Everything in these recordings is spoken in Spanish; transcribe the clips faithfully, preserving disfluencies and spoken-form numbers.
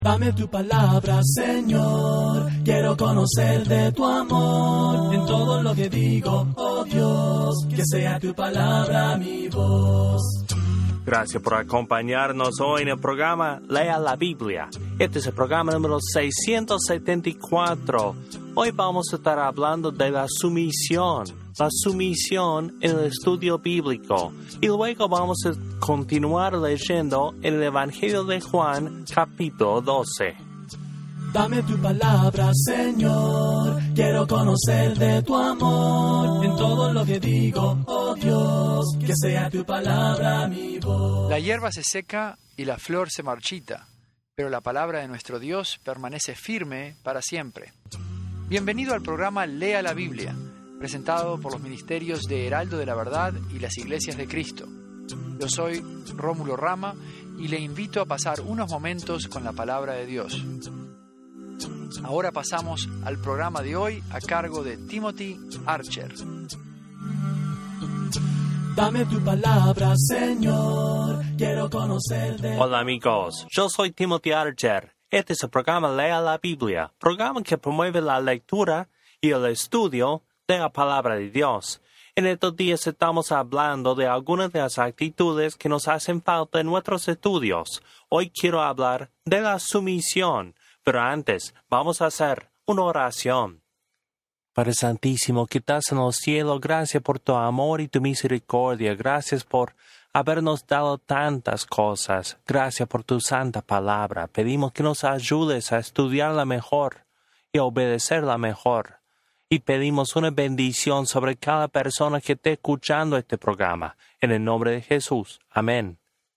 Dame tu palabra, Señor, quiero conocer de tu amor, en todo lo que digo, oh Dios, que sea tu palabra mi voz. Gracias por acompañarnos hoy en el programa Lea la Biblia. Este es el programa número seiscientos setenta y cuatro. Hoy vamos a estar hablando de la sumisión, la sumisión en el estudio bíblico. Y luego vamos a continuar leyendo en el Evangelio de Juan, capítulo doce. Dame tu palabra, Señor, quiero conocer de tu amor, en todo lo que digo, oh Dios, que sea tu palabra mi voz. La hierba se seca y la flor se marchita, pero la palabra de nuestro Dios permanece firme para siempre. Bienvenido al programa Lea la Biblia, presentado por los ministerios de Heraldo de la Verdad y las Iglesias de Cristo. Yo soy Rómulo Rama y le invito a pasar unos momentos con la palabra de Dios. Ahora pasamos al programa de hoy a cargo de Timothy Archer. Dame tu palabra, Señor, quiero conocer de... Hola amigos, yo soy Timothy Archer. Este es el programa Lea la Biblia, programa que promueve la lectura y el estudio de la palabra de Dios. En estos días estamos hablando de algunas de las actitudes que nos hacen falta en nuestros estudios. Hoy quiero hablar de la sumisión. Pero antes, vamos a hacer una oración. Padre Santísimo, que estás en los cielos, gracias por tu amor y tu misericordia. Gracias por habernos dado tantas cosas. Gracias por tu santa palabra. Pedimos que nos ayudes a estudiarla mejor y a obedecerla mejor. Y pedimos una bendición sobre cada persona que esté escuchando este programa. En el nombre de Jesús. Amén.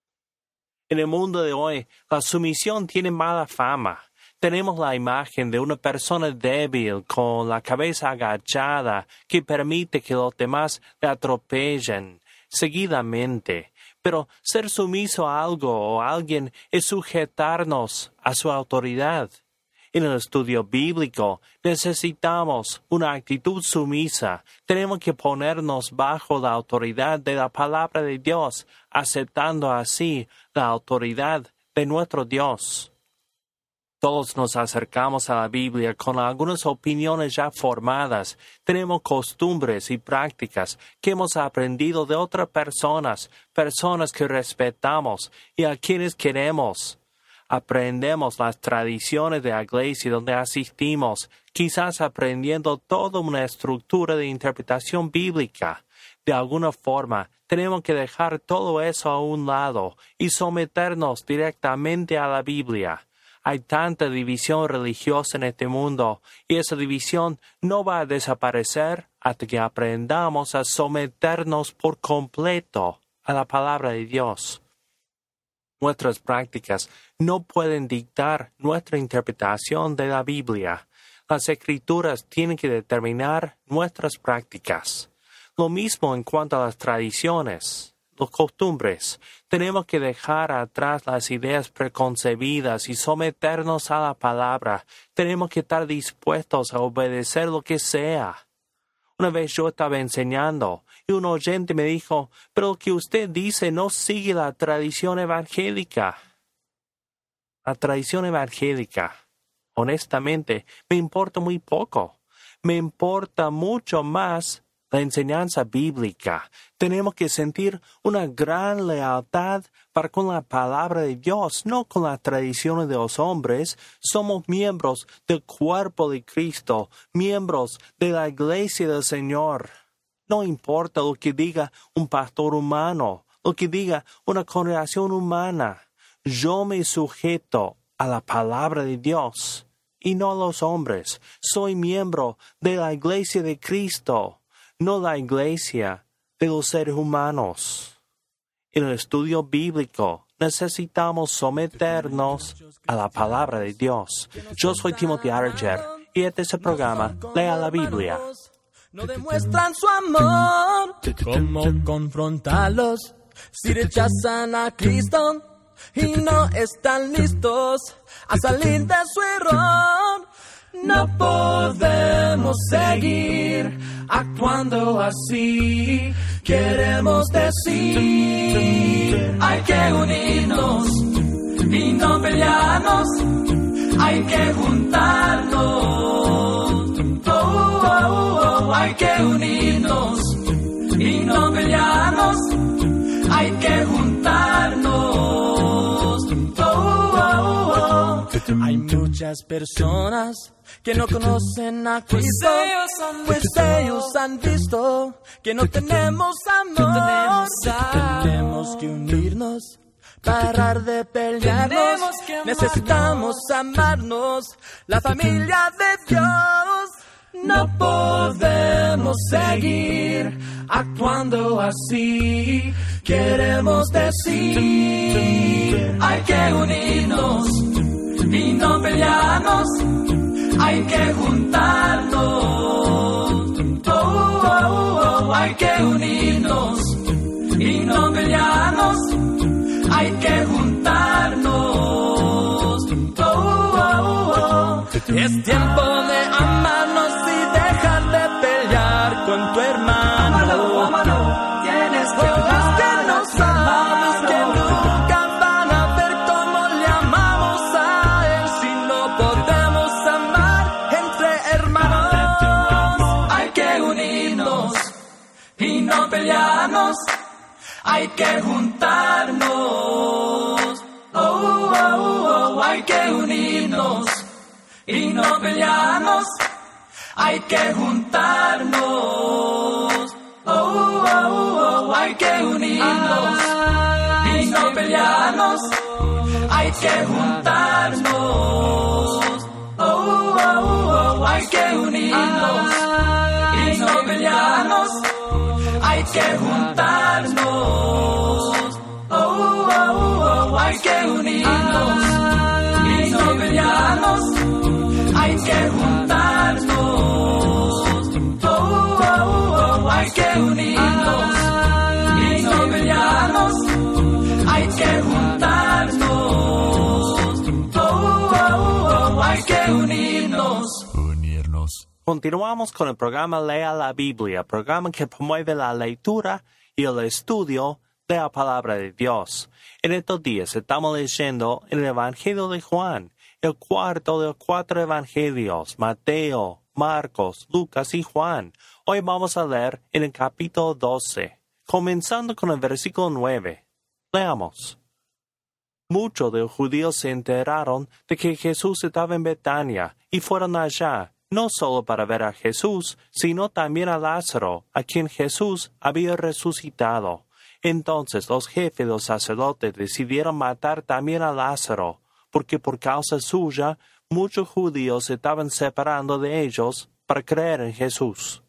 En el mundo de hoy, la sumisión tiene mala fama. Tenemos la imagen de una persona débil con la cabeza agachada que permite que los demás le atropellen seguidamente. Pero ser sumiso a algo o a alguien es sujetarnos a su autoridad. En el estudio bíblico necesitamos una actitud sumisa. Tenemos que ponernos bajo la autoridad de la palabra de Dios, aceptando así la autoridad de nuestro Dios. Todos nos acercamos a la Biblia con algunas opiniones ya formadas. Tenemos costumbres y prácticas que hemos aprendido de otras personas, personas que respetamos y a quienes queremos. Aprendemos las tradiciones de la iglesia donde asistimos, quizás aprendiendo toda una estructura de interpretación bíblica. De alguna forma, tenemos que dejar todo eso a un lado y someternos directamente a la Biblia. Hay tanta división religiosa en este mundo y esa división no va a desaparecer hasta que aprendamos a someternos por completo a la palabra de Dios. Nuestras prácticas no pueden dictar nuestra interpretación de la Biblia. Las Escrituras tienen que determinar nuestras prácticas. Lo mismo en cuanto a las tradiciones. Los costumbres. Tenemos que dejar atrás las ideas preconcebidas y someternos a la palabra. Tenemos que estar dispuestos a obedecer lo que sea. Una vez yo estaba enseñando y un oyente me dijo, pero lo que usted dice no sigue la tradición evangélica. La tradición evangélica, honestamente, me importa muy poco. Me importa mucho más la enseñanza bíblica. Tenemos que sentir una gran lealtad para con la palabra de Dios, no con las tradiciones de los hombres. Somos miembros del cuerpo de Cristo, miembros de la iglesia del Señor. No importa lo que diga un pastor humano, lo que diga una congregación humana. Yo me sujeto a la palabra de Dios y no a los hombres. Soy miembro de la iglesia de Cristo, no la iglesia de los seres humanos. En el estudio bíblico necesitamos someternos a la palabra de Dios. Yo soy Timothy Archer y este es el programa Lea la Biblia. No demuestran su amor. ¿Cómo confrontarlos si rechazan a Cristo y no están listos a salir de su error? No podemos seguir actuando así. Queremos decir, hay que unirnos y no pelearnos, hay que juntarnos. Oh, oh, oh, oh, hay que unirnos y no pelearnos, hay que juntarnos. Oh, oh, oh. Hay muchas personas que no conocen a Cristo, pues ellos han visto que no tenemos amor. Tenemos que unirnos, parar de pelearnos, necesitamos amarnos, la familia de Dios. No podemos seguir actuando así, queremos decir, hay que unirnos y no pelearnos, hay que juntarnos. Oh, oh, oh, hay que unirnos y no pelearnos, hay que juntarnos. Oh, oh, oh. Es tiempo de amarnos y dejar de pelear con tu hermano. Amalo, amalo. Tienes que amar. Que no sabes que nunca van a ver cómo le amamos a él si no podemos amar entre hermanos. Hay que unirnos y no pelearnos, hay que juntarnos. Oh, oh, oh, oh, hay que unirnos y no pelearnos, hay que juntarnos. Oh, oh, oh, hay que unirnos y no pelearnos, hay que juntarnos. Oh, oh, oh, hay que unirnos y no pelearnos, hay que juntarnos. Oh, oh, oh, hay que unirnos y no pelearnos, hay que juntarnos. Oh, oh, oh, hay que unirnos y no pelearnos, hay que juntarnos. Oh, oh, oh, hay que unirnos. Unirnos. Continuamos con el programa Lea la Biblia, programa que promueve la lectura y el estudio de la palabra de Dios. En estos días estamos leyendo el Evangelio de Juan, el cuarto de los cuatro evangelios, Mateo, Marcos, Lucas y Juan. Hoy vamos a leer en el capítulo doce, comenzando con el versículo nueve. Leamos. Muchos de los judíos se enteraron de que Jesús estaba en Betania y fueron allá, no solo para ver a Jesús, sino también a Lázaro, a quien Jesús había resucitado. Entonces los jefes de los sacerdotes decidieron matar también a Lázaro, porque por causa suya muchos judíos se estaban separando de ellos para creer en Jesús.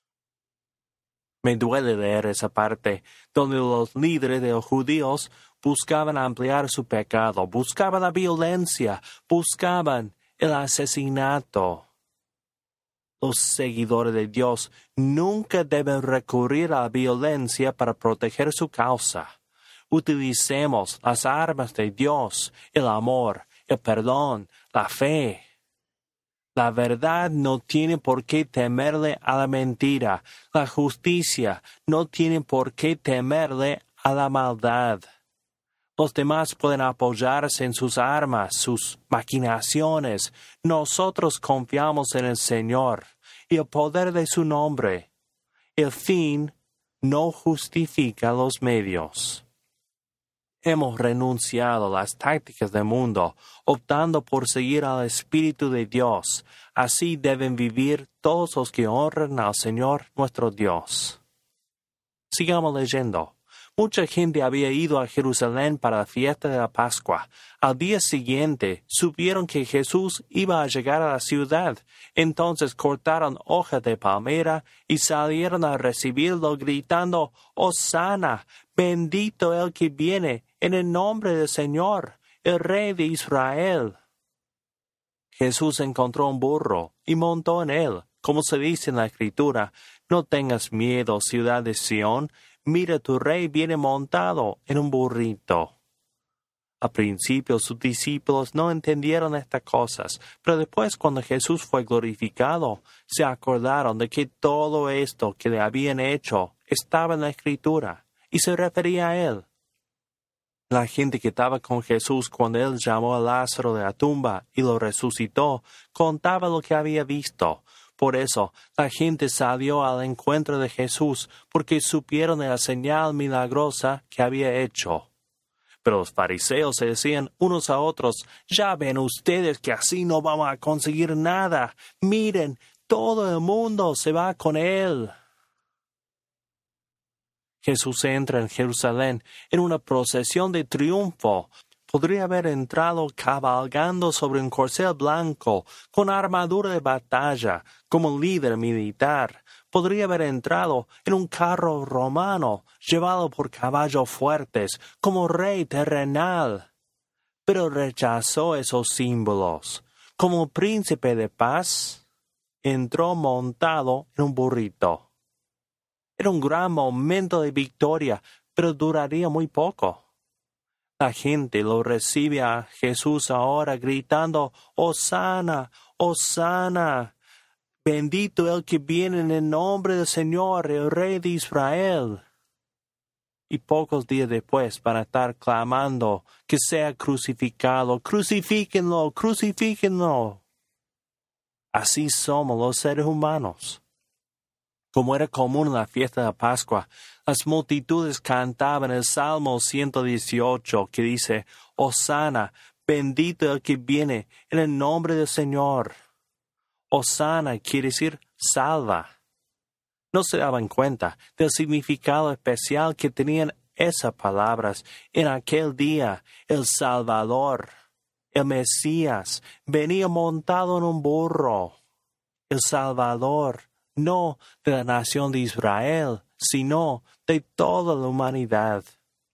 Me duele leer esa parte donde los líderes de los judíos buscaban ampliar su pecado, buscaban la violencia, buscaban el asesinato. Los seguidores de Dios nunca deben recurrir a la violencia para proteger su causa. Utilicemos las armas de Dios, el amor, el perdón, la fe. La verdad no tiene por qué temerle a la mentira. La justicia no tiene por qué temerle a la maldad. Los demás pueden apoyarse en sus armas, sus maquinaciones. Nosotros confiamos en el Señor y el poder de su nombre. El fin no justifica los medios. Hemos renunciado a las tácticas del mundo, optando por seguir al Espíritu de Dios. Así deben vivir todos los que honran al Señor nuestro Dios. Sigamos leyendo. Mucha gente había ido a Jerusalén para la fiesta de la Pascua. Al día siguiente supieron que Jesús iba a llegar a la ciudad. Entonces cortaron hojas de palmera y salieron a recibirlo gritando, «Hosana, bendito el que viene en el nombre del Señor, el Rey de Israel». Jesús encontró un burro y montó en él. Como se dice en la Escritura, «No tengas miedo, ciudad de Sión, mira, tu rey viene montado en un burrito». Al principio sus discípulos no entendieron estas cosas, pero después cuando Jesús fue glorificado, se acordaron de que todo esto que le habían hecho estaba en la Escritura y se refería a él. La gente que estaba con Jesús cuando él llamó a Lázaro de la tumba y lo resucitó, contaba lo que había visto. Por eso, la gente salió al encuentro de Jesús, porque supieron de la señal milagrosa que había hecho. Pero los fariseos se decían unos a otros, «Ya ven ustedes que así no vamos a conseguir nada. Miren, todo el mundo se va con él». Jesús entra en Jerusalén en una procesión de triunfo. Podría haber entrado cabalgando sobre un corcel blanco, con armadura de batalla, como líder militar. Podría haber entrado en un carro romano, llevado por caballos fuertes, como rey terrenal. Pero rechazó esos símbolos. Como príncipe de paz, entró montado en un burrito. Era un gran momento de victoria, pero duraría muy poco. La gente lo recibe a Jesús ahora gritando, «Hosana, Hosana, bendito el que viene en el nombre del Señor, el Rey de Israel». Y pocos días después van a estar clamando que sea crucificado, «Crucifíquenlo, crucifíquenlo». Así somos los seres humanos. Como era común en la fiesta de la Pascua, las multitudes cantaban el Salmo ciento dieciocho, que dice, «Hosana, bendito el que viene en el nombre del Señor». Hosana quiere decir salva. No se daban cuenta del significado especial que tenían esas palabras. En aquel día, el Salvador, el Mesías, venía montado en un burro. El Salvador, no de la nación de Israel, sino de toda la humanidad.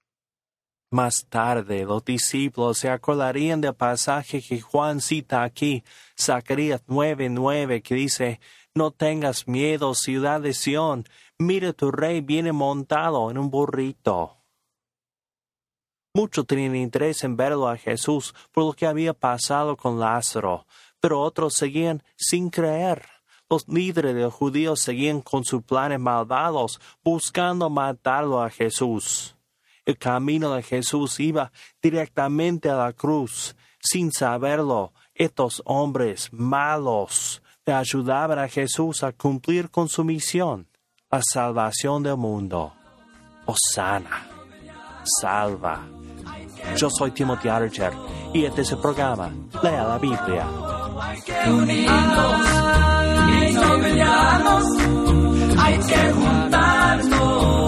Más tarde, los discípulos se acordarían del pasaje que Juan cita aquí, Zacarías nueve nueve, que dice, «No tengas miedo, ciudad de Sión, mira tu rey viene montado en un burrito». Muchos tenían interés en verlo a Jesús por lo que había pasado con Lázaro, pero otros seguían sin creer. Los líderes de los judíos seguían con sus planes malvados, buscando matarlo a Jesús. El camino de Jesús iba directamente a la cruz. Sin saberlo, estos hombres malos le ayudaban a Jesús a cumplir con su misión, la salvación del mundo. Hosana, salva. Yo soy Timothy Archer y este es el programa Lea la Biblia. Hay que unirnos y no pelearnos, hay que juntarnos,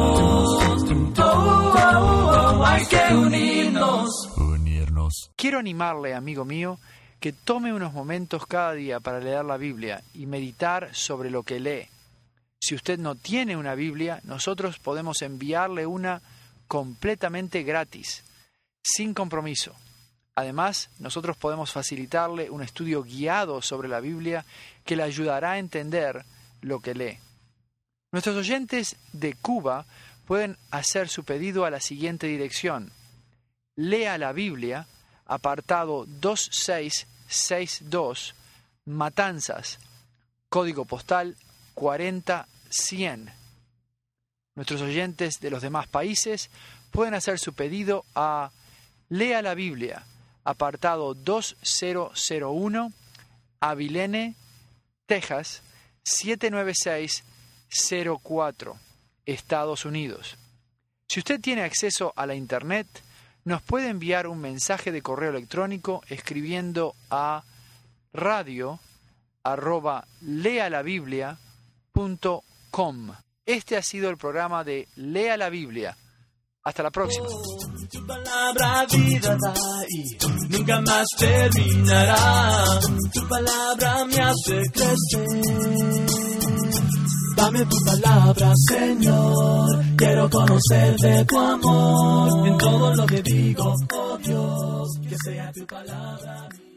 oh, oh, oh, hay que unirnos. Unirnos. Quiero animarle, amigo mío, que tome unos momentos cada día para leer la Biblia y meditar sobre lo que lee. Si usted no tiene una Biblia, nosotros podemos enviarle una completamente gratis, sin compromiso. Además, nosotros podemos facilitarle un estudio guiado sobre la Biblia que le ayudará a entender lo que lee. Nuestros oyentes de Cuba pueden hacer su pedido a la siguiente dirección. Lea la Biblia, apartado dos seis seis dos, Matanzas, código postal cuarenta cien. Nuestros oyentes de los demás países pueden hacer su pedido a Lea la Biblia, apartado dos cero cero uno, Abilene, Texas, siete nueve seis cero cuatro, Estados Unidos. Si usted tiene acceso a la Internet, nos puede enviar un mensaje de correo electrónico escribiendo a radio arroba lealabiblia punto com. Este ha sido el programa de Lea la Biblia. Hasta la próxima. Tu palabra vida da y nunca más terminará. Tu palabra me hace crecer. Dame tu palabra, Señor. Quiero conocer de tu amor. En todo lo que digo, oh Dios, que sea tu palabra.